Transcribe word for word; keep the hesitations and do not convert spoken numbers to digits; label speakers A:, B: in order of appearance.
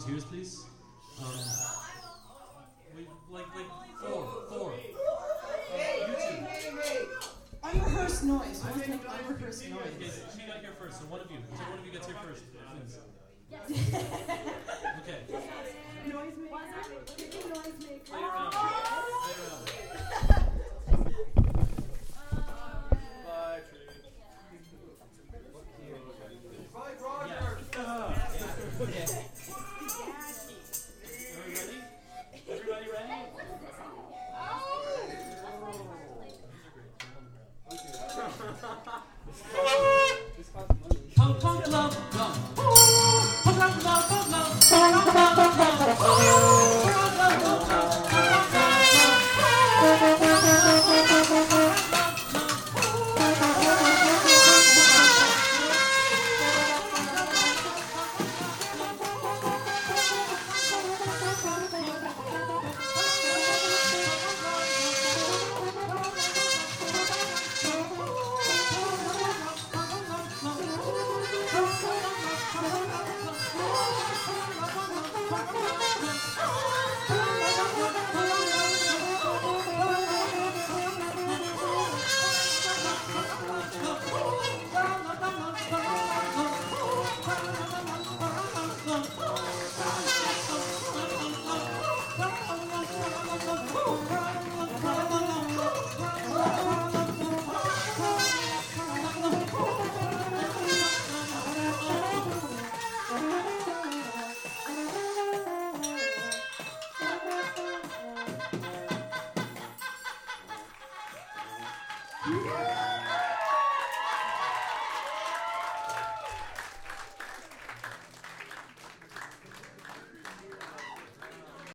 A: volunteers, please? Um, we, like, like, four, four.
B: Hey,
A: You
B: hey,
A: two.
B: hey, hey!
C: Unrehearsed noise. We want to make unrehearsed
A: Okay,
C: noise.
A: she got here first, so one of you. So one of you gets here first, please. Okay.
D: Noisemaker. Pick a noisemaker.
A: Play around. Play around.
E: Bye, Tree.
B: Bye, Roger!
A: Yeah.